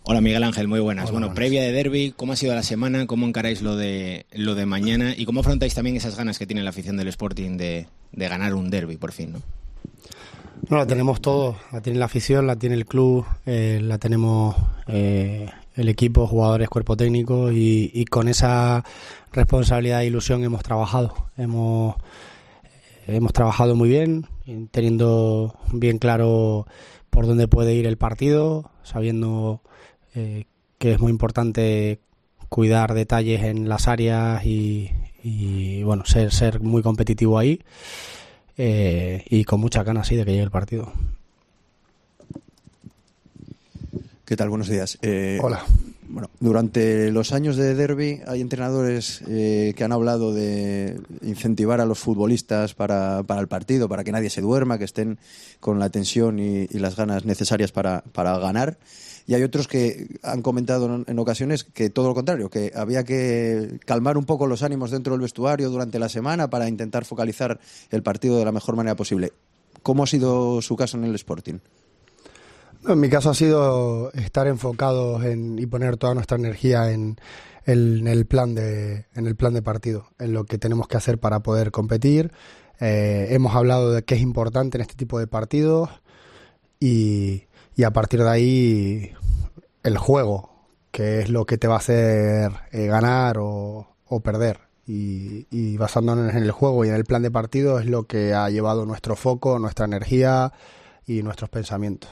Hola Miguel Ángel, muy buenas. Buenas. Previa de derbi, ¿cómo ha sido la semana? ¿Cómo encaráis lo de mañana? ¿Y cómo afrontáis también esas ganas que tiene la afición del Sporting de ganar un derbi por fin, ¿no? No, la tenemos todo. La tiene la afición, la tiene el club, la tenemos el equipo, jugadores, cuerpo técnico y con esa responsabilidad e ilusión hemos trabajado. Hemos trabajado muy bien, teniendo bien claro por dónde puede ir el partido, sabiendo que es muy importante cuidar detalles en las áreas y bueno, ser muy competitivo ahí y con mucha ganas de que llegue el partido. ¿Qué tal? Buenos días. Hola. Bueno, durante los años de derbi hay entrenadores que han hablado de incentivar a los futbolistas para el partido, para que nadie se duerma, que estén con la tensión y las ganas necesarias para ganar. Y hay otros que han comentado en ocasiones que todo lo contrario, que había que calmar un poco los ánimos dentro del vestuario durante la semana para intentar focalizar el partido de la mejor manera posible. ¿Cómo ha sido su caso en el Sporting? En mi caso ha sido estar enfocados y poner toda nuestra energía en el plan de partido, en lo que tenemos que hacer para poder competir. Hemos hablado de qué es importante en este tipo de partidos y a partir de ahí el juego, que es lo que te va a hacer ganar o perder. Y basándonos en el juego y en el plan de partido es lo que ha llevado nuestro foco, nuestra energía y nuestros pensamientos.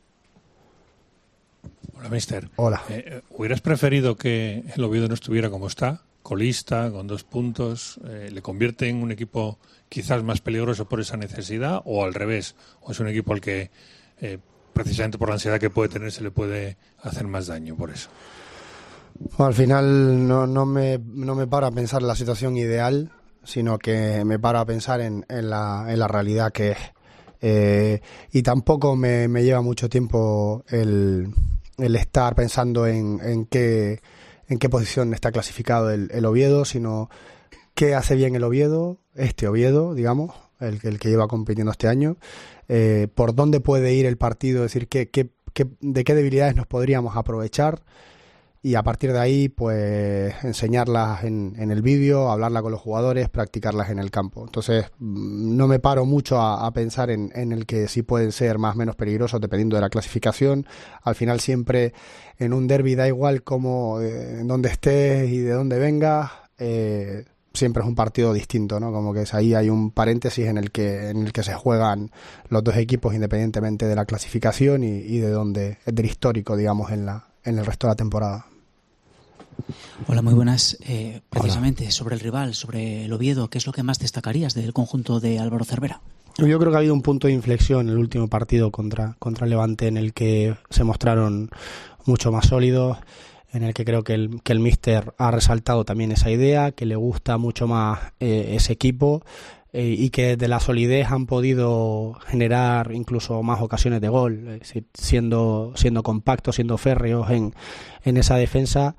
Hola, mister. Hola. ¿Hubieras preferido que el Oviedo no estuviera como está, colista, con 2 puntos? ¿Le convierte en un equipo quizás más peligroso por esa necesidad o al revés? ¿O es un equipo al que precisamente por la ansiedad que puede tener se le puede hacer más daño por eso? Bueno, al final no me paro a pensar en la situación ideal, sino que me paro a pensar en la realidad que es. Y tampoco me lleva mucho tiempo el estar pensando en qué posición está clasificado el Oviedo, sino qué hace bien el Oviedo, este Oviedo, digamos, el que lleva compitiendo este año, por dónde puede ir el partido, es decir, de qué debilidades nos podríamos aprovechar y a partir de ahí pues enseñarlas en el vídeo, hablarla con los jugadores, practicarlas en el campo. Entonces no me paro mucho a pensar en el que sí pueden ser más o menos peligrosos dependiendo de la clasificación. Al final siempre en un derbi da igual cómo, en dónde estés y de dónde vengas, siempre es un partido distinto, ¿no? Como que ahí hay un paréntesis en el que se juegan los dos equipos independientemente de la clasificación y de dónde, del histórico, digamos, en el resto de la temporada. Hola, muy buenas. Precisamente sobre el rival, sobre el Oviedo, ¿qué es lo que más destacarías del conjunto de Álvaro Cervera? Yo creo que ha habido un punto de inflexión en el último partido contra Levante en el que se mostraron mucho más sólidos, en el que creo que el míster ha resaltado también esa idea, que le gusta mucho más ese equipo y que de la solidez han podido generar incluso más ocasiones de gol, es decir, siendo compactos, siendo férreos en esa defensa,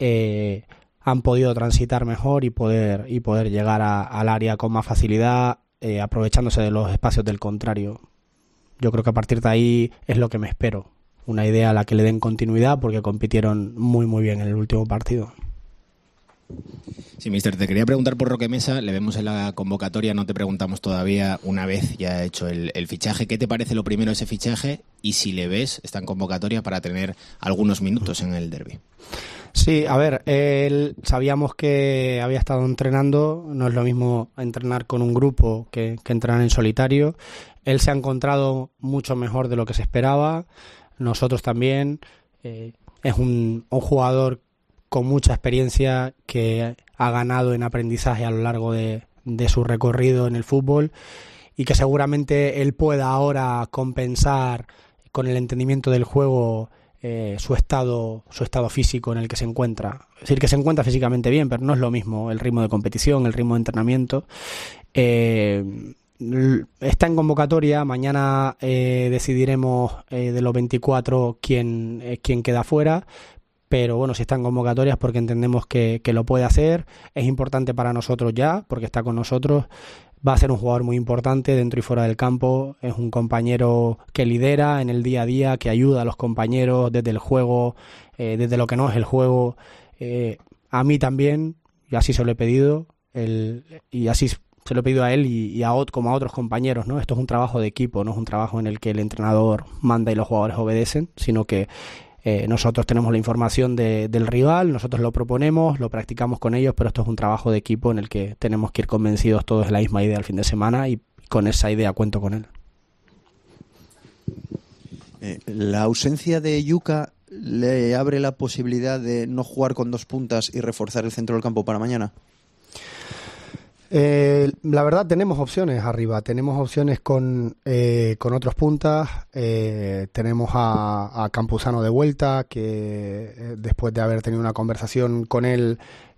han podido transitar mejor y poder llegar al área con más facilidad, aprovechándose de los espacios del contrario. Yo creo que a partir de ahí es lo que me espero, una idea a la que le den continuidad porque compitieron muy muy bien en el último partido. Sí, mister, te quería preguntar por Roque Mesa, le vemos en la convocatoria, no te preguntamos todavía, una vez ya ha hecho el fichaje, ¿qué te parece lo primero ese fichaje? Y si le ves, está en convocatoria para tener algunos minutos en el derbi. Sí, a ver, él sabíamos que había estado entrenando, no es lo mismo entrenar con un grupo que entrenar en solitario. Él se ha encontrado mucho mejor de lo que se esperaba, nosotros también. Es un jugador con mucha experiencia que ha ganado en aprendizaje a lo largo de su recorrido en el fútbol y que seguramente él pueda ahora compensar con el entendimiento del juego su estado físico en el que se encuentra. Es decir, que se encuentra físicamente bien, pero no es lo mismo el ritmo de competición, el ritmo de entrenamiento. Está en convocatoria, mañana decidiremos de los 24 quién queda fuera, pero bueno, si está en convocatorias porque entendemos que lo puede hacer. Es importante para nosotros ya, porque está con nosotros, va a ser un jugador muy importante dentro y fuera del campo. Es un compañero que lidera en el día a día, que ayuda a los compañeros desde el juego, desde lo que no es el juego. A mí también, y así se lo he pedido, y así se lo he pedido a él como a otros compañeros, ¿no? Esto es un trabajo de equipo, no es un trabajo en el que el entrenador manda y los jugadores obedecen, sino que nosotros tenemos la información del rival, nosotros lo proponemos, lo practicamos con ellos, pero esto es un trabajo de equipo en el que tenemos que ir convencidos todos de la misma idea el fin de semana, y con esa idea cuento con él. La ausencia de Yuka le abre la posibilidad de no jugar con 2 puntas y reforzar el centro del campo para mañana. La verdad, tenemos opciones arriba, tenemos opciones con otros puntas, tenemos a Campuzano de vuelta, que después de haber tenido una conversación con él,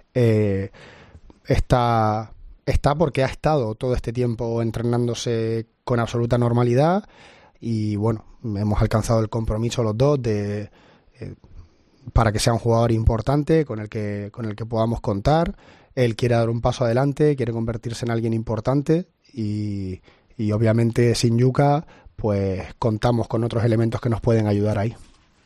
está porque ha estado todo este tiempo entrenándose con absoluta normalidad, y bueno, hemos alcanzado el compromiso los dos para que sea un jugador importante con el que podamos contar. Él quiere dar un paso adelante, quiere convertirse en alguien importante, y obviamente sin Yuka pues contamos con otros elementos que nos pueden ayudar ahí.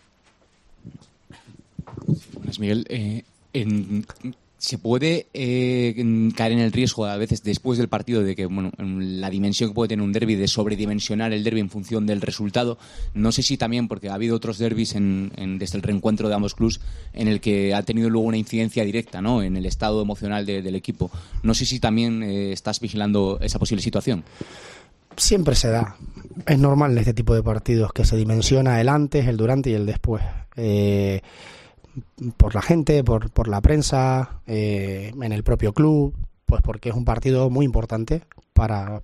Buenas, Miguel. ¿Se puede caer en el riesgo a veces después del partido de que, bueno, la dimensión que puede tener un derbi, de sobredimensionar el derbi en función del resultado? No sé si también, porque ha habido otros derbis desde el reencuentro de ambos clubs en el que ha tenido luego una incidencia directa, ¿no?, en el estado emocional del equipo. No sé si también estás vigilando esa posible situación. Siempre se da. Es normal en este tipo de partidos que se dimensiona el antes, el durante y el después. Por la gente, por la prensa, en el propio club, pues porque es un partido muy importante para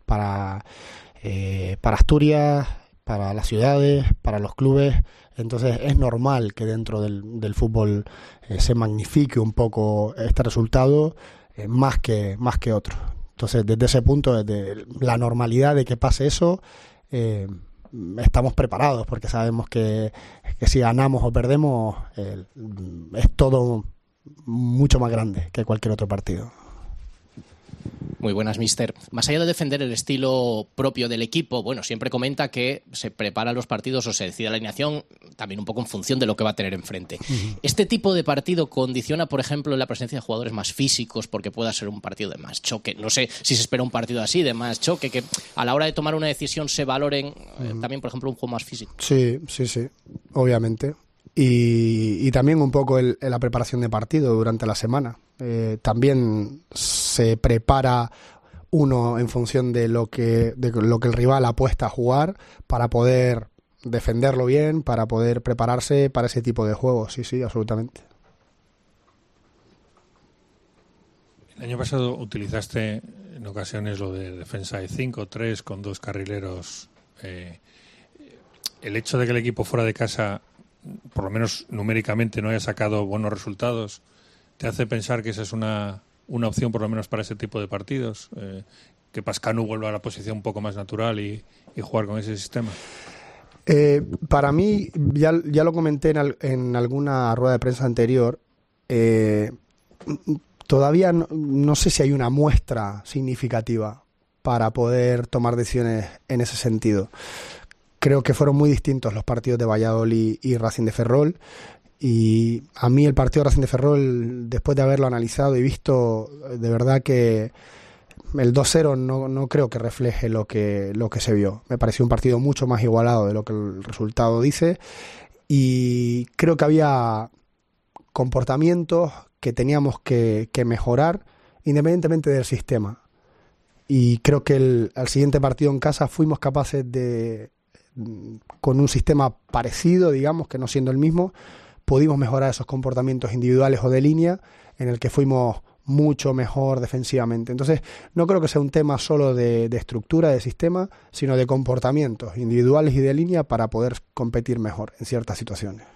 Asturias, para las ciudades, para los clubes. Entonces es normal que dentro del fútbol se magnifique un poco este resultado, más que otro. Entonces, desde ese punto, desde la normalidad de que pase eso, estamos preparados, porque sabemos que si ganamos o perdemos es todo mucho más grande que cualquier otro partido. Muy buenas, mister. Más allá de defender el estilo propio del equipo, bueno, siempre comenta que se preparan los partidos o se decide la alineación también un poco en función de lo que va a tener enfrente. ¿Este tipo de partido condiciona, por ejemplo, la presencia de jugadores más físicos, porque pueda ser un partido de más choque? No sé si se espera un partido así, de más choque, que a la hora de tomar una decisión se valoren también, por ejemplo, un juego más físico. Sí, obviamente. Y también un poco la preparación de partido durante la semana. También se prepara uno en función de lo que el rival apuesta a jugar, para poder defenderlo bien, para poder prepararse para ese tipo de juegos. Sí, absolutamente. El año pasado utilizaste en ocasiones lo de defensa de 5-3 con 2 carrileros. El hecho de que el equipo fuera de casa, por lo menos numéricamente, no haya sacado buenos resultados, ¿te hace pensar que esa es una opción por lo menos para ese tipo de partidos? Que Pascanu vuelva a la posición un poco más natural y jugar con ese sistema. Para mí, ya lo comenté en alguna rueda de prensa anterior, todavía no sé si hay una muestra significativa para poder tomar decisiones en ese sentido. Creo que fueron muy distintos los partidos de Valladolid y Racing de Ferrol, y a mí el partido de Racing de Ferrol, después de haberlo analizado y visto, de verdad que el 2-0 no creo que refleje lo que se vio. Me pareció un partido mucho más igualado de lo que el resultado dice, y creo que había comportamientos que teníamos que mejorar independientemente del sistema. Y creo que al siguiente partido en casa fuimos capaces de, con un sistema parecido, digamos, que no siendo el mismo, pudimos mejorar esos comportamientos individuales o de línea, en el que fuimos mucho mejor defensivamente. Entonces, no creo que sea un tema solo de estructura, de sistema, sino de comportamientos individuales y de línea para poder competir mejor en ciertas situaciones.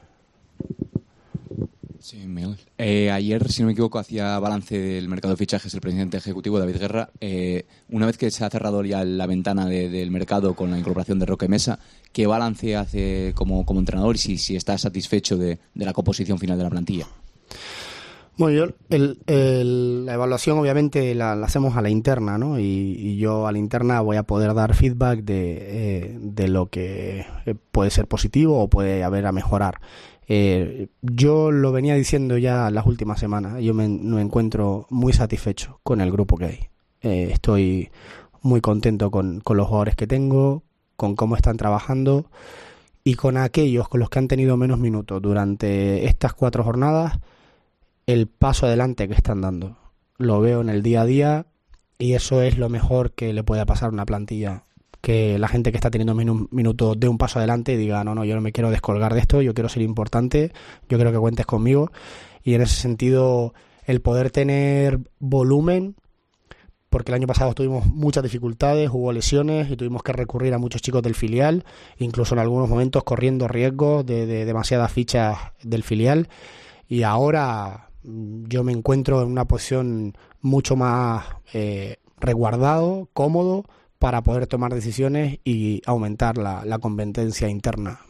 Sí, Miguel. Ayer, si no me equivoco, hacía balance del mercado de fichajes el presidente ejecutivo, David Guerra. Una vez que se ha cerrado ya la ventana del mercado con la incorporación de Roque Mesa, ¿qué balance hace como entrenador y si está satisfecho de la composición final de la plantilla? Bueno, la evaluación obviamente la hacemos a la interna, ¿no? Y yo a la interna voy a poder dar feedback de lo que puede ser positivo o puede haber a mejorar. Yo lo venía diciendo ya las últimas semanas, yo me encuentro muy satisfecho con el grupo que hay. Estoy muy contento con los jugadores que tengo, con cómo están trabajando y con aquellos con los que han tenido menos minutos durante estas 4 jornadas. El paso adelante que están dando. Lo veo en el día a día y eso es lo mejor que le puede pasar a una plantilla. Que la gente que está teniendo menos minutos dé un paso adelante y diga, no, yo no me quiero descolgar de esto, yo quiero ser importante, yo quiero que cuentes conmigo. Y en ese sentido, el poder tener volumen, porque el año pasado tuvimos muchas dificultades, hubo lesiones y tuvimos que recurrir a muchos chicos del filial, incluso en algunos momentos corriendo riesgos de demasiadas fichas del filial. Y ahora yo me encuentro en una posición mucho más resguardado, cómodo, para poder tomar decisiones y aumentar la competencia interna.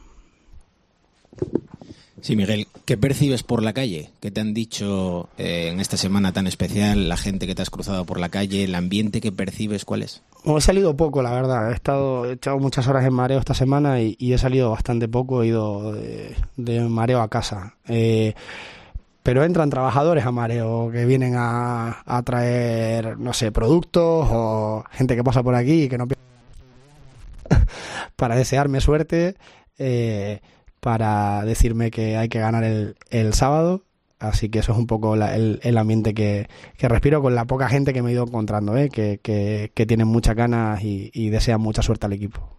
Sí, Miguel, ¿qué percibes por la calle? ¿Qué te han dicho en esta semana tan especial, la gente que te has cruzado por la calle, el ambiente que percibes, cuál es? Bueno, he salido poco, la verdad. He echado muchas horas en mareo esta semana y he salido bastante poco, he ido de mareo a casa. Pero entran trabajadores a mareo que vienen a traer, no sé, productos o gente que pasa por aquí y que no para desearme suerte, para decirme que hay que ganar el sábado. Así que eso es un poco el ambiente que respiro con la poca gente que me he ido encontrando, que tienen muchas ganas y desean mucha suerte al equipo.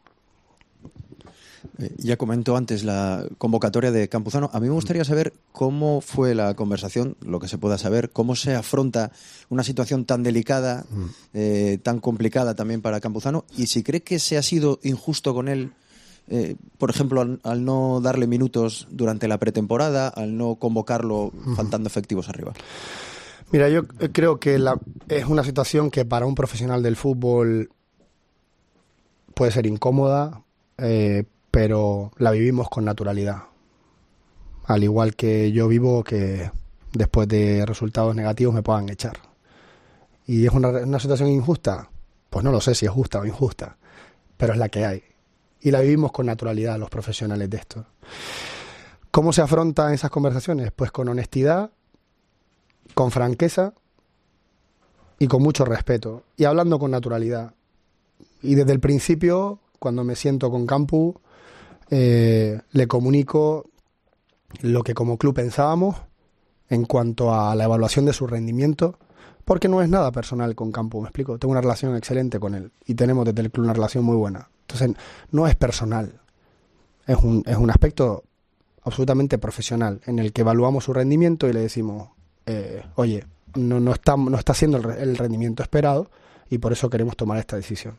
Ya comentó antes la convocatoria de Campuzano. A mí me gustaría saber cómo fue la conversación, lo que se pueda saber, cómo se afronta una situación tan delicada, tan complicada también para Campuzano, y si cree que se ha sido injusto con él, por ejemplo, al no darle minutos durante la pretemporada, al no convocarlo faltando efectivos arriba. Mira, yo creo que es una situación que para un profesional del fútbol puede ser incómoda, pero la vivimos con naturalidad. Al igual que yo vivo que después de resultados negativos me puedan echar. ¿Y es una situación injusta? Pues no lo sé si es justa o injusta, pero es la que hay. Y la vivimos con naturalidad los profesionales de esto. ¿Cómo se afrontan esas conversaciones? Pues con honestidad, con franqueza y con mucho respeto. Y hablando con naturalidad. Y desde el principio, cuando me siento con Campu, le comunico lo que como club pensábamos en cuanto a la evaluación de su rendimiento, porque no es nada personal con Campu, me explico. Tengo una relación excelente con él y tenemos desde el club una relación muy buena. Entonces, no es personal, es un aspecto absolutamente profesional en el que evaluamos su rendimiento y le decimos, oye, no está siendo el rendimiento esperado y por eso queremos tomar esta decisión.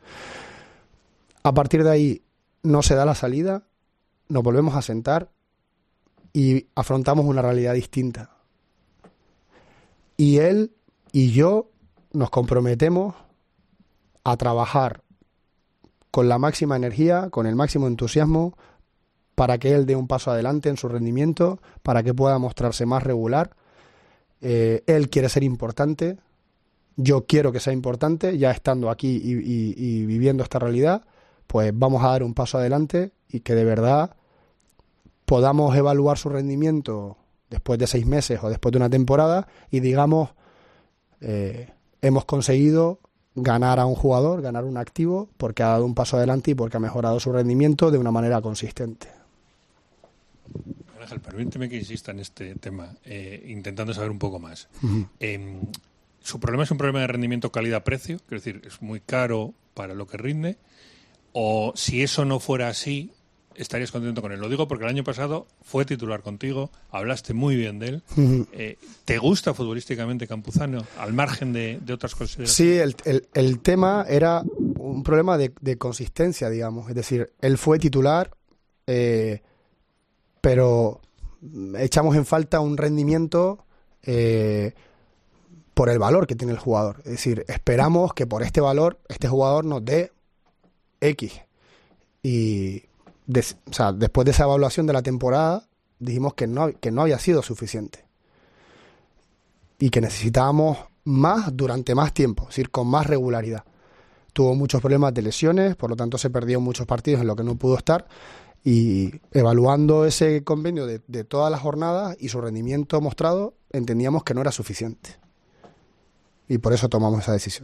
A partir de ahí no se da la salida, nos volvemos a sentar y afrontamos una realidad distinta. Y él y yo nos comprometemos a trabajar con la máxima energía, con el máximo entusiasmo, para que él dé un paso adelante en su rendimiento, para que pueda mostrarse más regular. Él quiere ser importante, yo quiero que sea importante, ya estando aquí y viviendo esta realidad, pues vamos a dar un paso adelante y que de verdad podamos evaluar su rendimiento después de 6 meses o después de una temporada y digamos, hemos conseguido ganar a un jugador, ganar un activo, porque ha dado un paso adelante y porque ha mejorado su rendimiento de una manera consistente. Ángel, permíteme que insista en este tema, intentando saber un poco más. Uh-huh. ¿Su problema es un problema de rendimiento calidad-precio? Es decir, ¿es muy caro para lo que rinde? ¿O si eso no fuera así, estarías contento con él? Lo digo porque el año pasado fue titular contigo, hablaste muy bien de él. Uh-huh. ¿Te gusta futbolísticamente Campuzano, al margen de otras consideraciones? Sí, el tema era un problema de consistencia, digamos. Es decir, él fue titular, pero echamos en falta un rendimiento por el valor que tiene el jugador. Es decir, esperamos que por este valor este jugador nos dé X. Y después de esa evaluación de la temporada dijimos que no había sido suficiente. y que necesitábamos más durante más tiempo, es decir, con más regularidad. Tuvo muchos problemas de lesiones, por lo tanto se perdió muchos partidos en los que no pudo estar, y evaluando ese convenio de todas las jornadas y su rendimiento mostrado, entendíamos que no era suficiente. Y por eso tomamos esa decisión.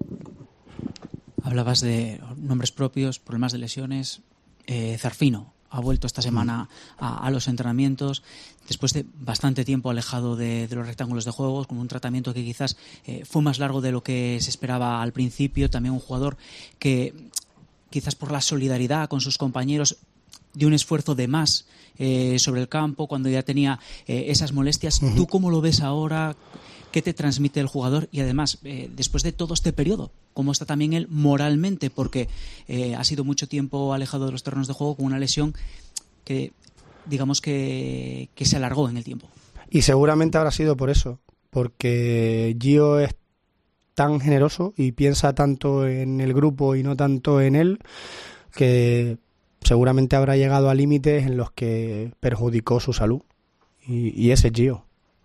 Hablabas de nombres propios, problemas de lesiones. Zarfino ha vuelto esta semana a los entrenamientos después de bastante tiempo alejado de los rectángulos de juego, con un tratamiento que quizás fue más largo de lo que se esperaba al principio. También un jugador que quizás por la solidaridad con sus compañeros dio un esfuerzo de más sobre el campo cuando ya tenía esas molestias. ¿Tú cómo lo ves ahora? ¿Qué te transmite el jugador? Y además, después de todo este periodo, ¿cómo está también él moralmente? Porque ha sido mucho tiempo alejado de los terrenos de juego con una lesión que, digamos que se alargó en el tiempo. Y seguramente habrá sido por eso, porque Gio es tan generoso y piensa tanto en el grupo y no tanto en él, que seguramente habrá llegado a límites en los que perjudicó su salud. Y ese es Gio.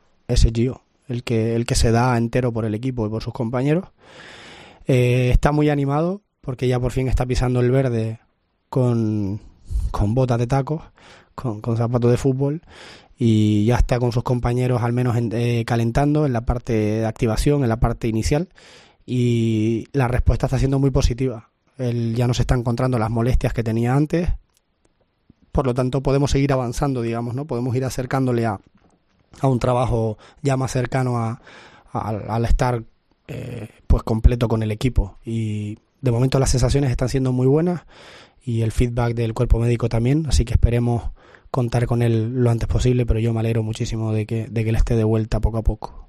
El que se da entero por el equipo y por sus compañeros. Está muy animado porque ya por fin está pisando el verde con botas de tacos, con zapatos de fútbol, y ya está con sus compañeros al menos calentando en la parte de activación, en la parte inicial, y la respuesta está siendo muy positiva. Él ya no se está encontrando las molestias que tenía antes, por lo tanto podemos seguir avanzando, digamos, ¿no? Podemos ir acercándole a un trabajo ya más cercano al estar pues completo con el equipo. Y de momento las sensaciones están siendo muy buenas y el feedback del cuerpo médico también, así que esperemos contar con él lo antes posible, pero yo me alegro muchísimo de que él esté de vuelta poco a poco.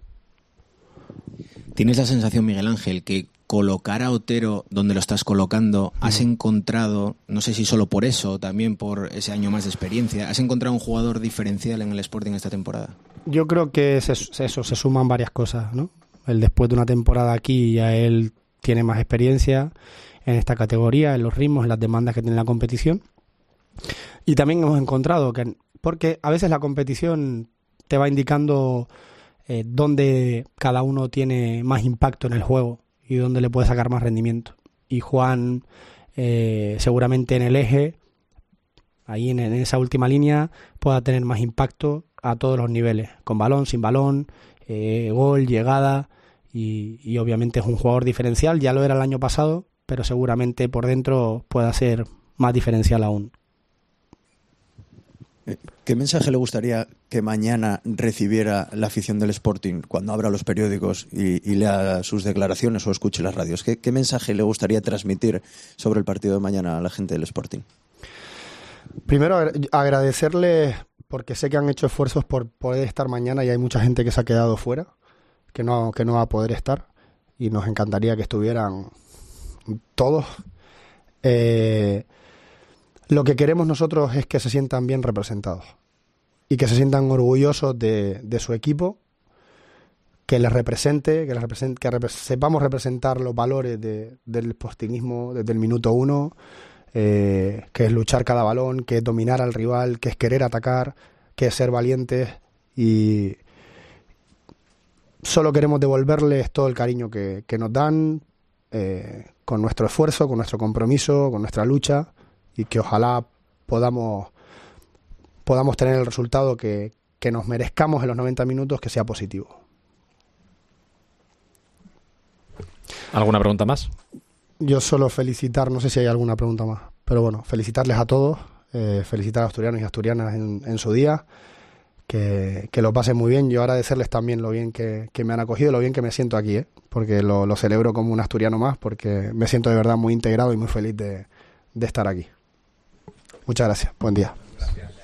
¿Tienes la sensación, Miguel Ángel, que colocar a Otero donde lo estás colocando, has encontrado, no sé si solo por eso, también por ese año más de experiencia, has encontrado un jugador diferencial en el Sporting esta temporada? Yo creo que se suman varias cosas, ¿no? Él después de una temporada aquí ya él tiene más experiencia en esta categoría, en los ritmos, en las demandas que tiene la competición. Y también hemos encontrado que, porque a veces la competición te va indicando dónde cada uno tiene más impacto en el juego y dónde le puede sacar más rendimiento. Y Juan, seguramente en el eje, ahí en esa última línea, pueda tener más impacto a todos los niveles, con balón, sin balón, gol, llegada, y obviamente es un jugador diferencial. Ya lo era el año pasado, pero seguramente por dentro pueda ser más diferencial aún. ¿Qué mensaje le gustaría que mañana recibiera la afición del Sporting cuando abra los periódicos y lea sus declaraciones o escuche las radios? ¿Qué mensaje le gustaría transmitir sobre el partido de mañana a la gente del Sporting? Primero, agradecerles, porque sé que han hecho esfuerzos por poder estar mañana y hay mucha gente que se ha quedado fuera, que no va a poder estar, y nos encantaría que estuvieran todos. Lo que queremos nosotros es que se sientan bien representados y que se sientan orgullosos de su equipo, que les represente, que sepamos representar los valores del sportingismo desde el minuto 1, que es luchar cada balón, que es dominar al rival, que es querer atacar, que es ser valientes, y solo queremos devolverles todo el cariño que nos dan, con nuestro esfuerzo, con nuestro compromiso, con nuestra lucha, y que ojalá podamos tener el resultado que nos merezcamos en los 90 minutos, que sea positivo. ¿Alguna pregunta más? Yo solo felicitar, no sé si hay alguna pregunta más, pero bueno, felicitarles a todos, felicitar a asturianos y asturianas en su día, que lo pasen muy bien. Yo agradecerles también lo bien que me han acogido, lo bien que me siento aquí, porque lo celebro como un asturiano más, porque me siento de verdad muy integrado y muy feliz de estar aquí. Muchas gracias. Buen día. Gracias.